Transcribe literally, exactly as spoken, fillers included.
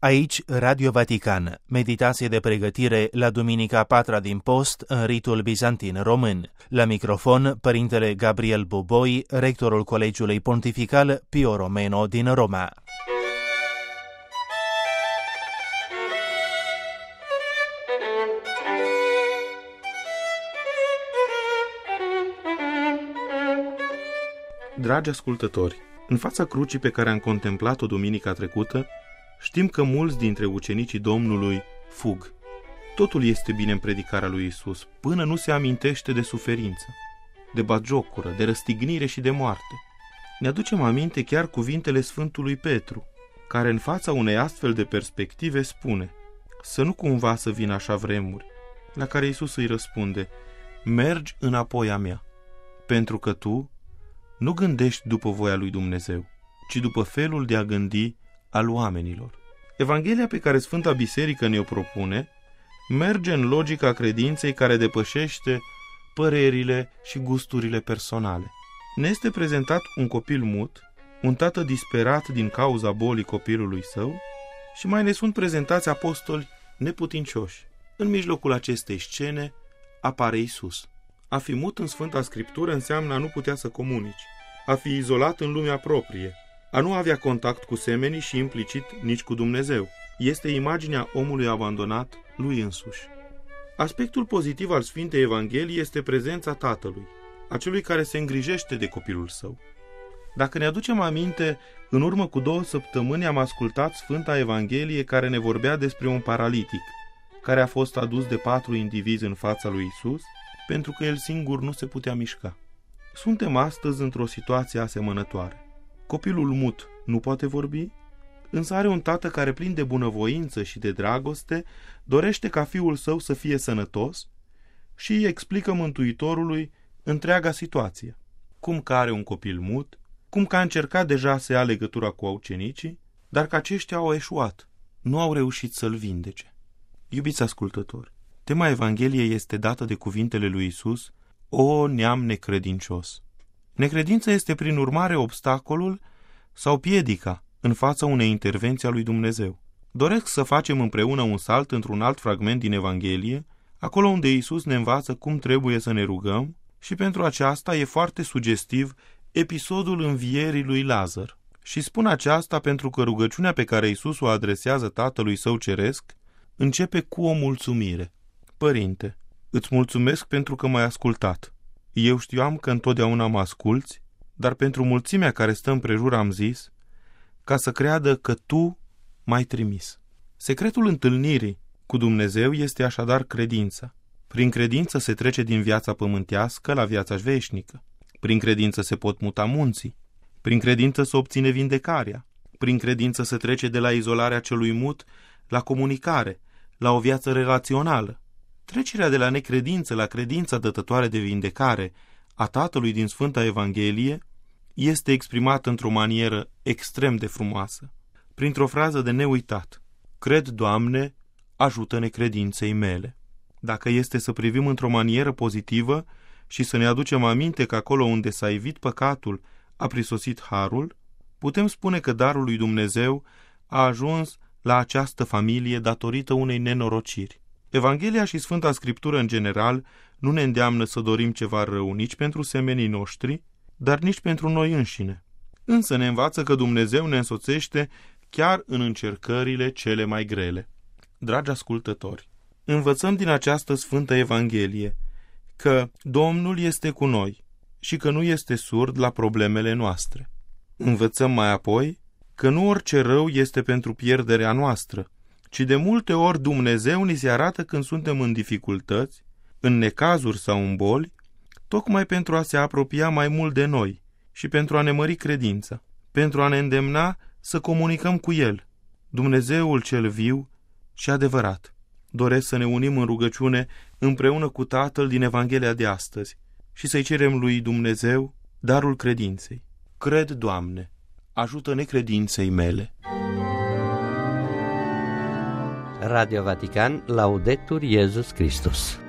Aici Radio Vatican, meditație de pregătire la Duminica a patra din post în ritul bizantin român. La microfon, Părintele Gabriel Boboi, rectorul Colegiului Pontifical Pio Romano din Roma. Dragi ascultători, în fața crucii pe care am contemplat-o duminica trecută, știm că mulți dintre ucenicii Domnului fug. Totul este bine în predicarea lui Isus, până nu se amintește de suferință, de batjocură, de răstignire și de moarte. Ne aducem aminte chiar cuvintele Sfântului Petru, care în fața unei astfel de perspective spune: să nu cumva să vină așa vremuri, la care Isus îi răspunde: mergi înapoi a mea, pentru că tu nu gândești după voia lui Dumnezeu, ci după felul de a gândi al oamenilor. Evanghelia pe care Sfânta Biserică ne-o propune merge în logica credinței care depășește părerile și gusturile personale. Ne este prezentat un copil mut, un tată disperat din cauza bolii copilului său și mai ne sunt prezentați apostoli neputincioși. În mijlocul acestei scene apare Isus. A fi mut în Sfânta Scriptură înseamnă a nu putea să comunici, a fi izolat în lumea proprie, a nu avea contact cu semenii și implicit nici cu Dumnezeu. Este imaginea omului abandonat lui însuși. Aspectul pozitiv al Sfintei Evangheliei este prezența Tatălui, a celui care se îngrijește de copilul său. Dacă ne aducem aminte, în urmă cu două săptămâni am ascultat Sfânta Evanghelie care ne vorbea despre un paralitic, care a fost adus de patru indivizi în fața lui Isus, pentru că el singur nu se putea mișca. Suntem astăzi într-o situație asemănătoare. Copilul mut nu poate vorbi, însă are un tată care, plin de bunăvoință și de dragoste, dorește ca fiul său să fie sănătos și îi explică Mântuitorului întreaga situație. Cum că are un copil mut, cum că a încercat deja să ia legătura cu ucenicii, dar că aceștia au eșuat, nu au reușit să-l vindece. Iubiți ascultători, tema Evangheliei este dată de cuvintele lui Isus: o neam necredincios. Necredința este prin urmare obstacolul sau piedica în fața unei intervenții a lui Dumnezeu. Doresc să facem împreună un salt într-un alt fragment din Evanghelie, acolo unde Isus ne învață cum trebuie să ne rugăm, și pentru aceasta e foarte sugestiv episodul învierii lui Lazar. Și spun aceasta pentru că rugăciunea pe care Isus o adresează Tatălui Său Ceresc începe cu o mulțumire. Părinte, îți mulțumesc pentru că m-ai ascultat. Eu știam că întotdeauna mă asculți, dar pentru mulțimea care stă împrejur am zis, ca să creadă că tu m-ai trimis. Secretul întâlnirii cu Dumnezeu este așadar credința. Prin credință se trece din viața pământească la viața veșnică. Prin credință se pot muta munții. Prin credință se obține vindecarea. Prin credință se trece de la izolarea celui mut la comunicare, la o viață relațională. Trecerea de la necredință la credința dătătoare de vindecare a Tatălui din Sfânta Evanghelie este exprimată într-o manieră extrem de frumoasă, printr-o frază de neuitat: cred, Doamne, ajută-ne credinței mele. Dacă este să privim într-o manieră pozitivă și să ne aducem aminte că acolo unde s-a ivit păcatul a prisosit harul, putem spune că darul lui Dumnezeu a ajuns la această familie datorită unei nenorociri. Evanghelia și Sfânta Scriptură în general nu ne îndeamnă să dorim ceva rău nici pentru semenii noștri, dar nici pentru noi înșine. Însă ne învață că Dumnezeu ne însoțește chiar în încercările cele mai grele. Dragi ascultători, învățăm din această Sfântă Evanghelie că Domnul este cu noi și că nu este surd la problemele noastre. Învățăm mai apoi că nu orice rău este pentru pierderea noastră, ci de multe ori Dumnezeu ni se arată când suntem în dificultăți, în necazuri sau în boli, tocmai pentru a se apropia mai mult de noi și pentru a ne mări credința, pentru a ne îndemna să comunicăm cu El, Dumnezeul cel viu și adevărat. Doresc să ne unim în rugăciune împreună cu Tatăl din Evanghelia de astăzi și să-i cerem lui Dumnezeu darul credinței. Cred, Doamne, ajută necredinței mele. Radio Vatican, Laudetur Iesus Christus.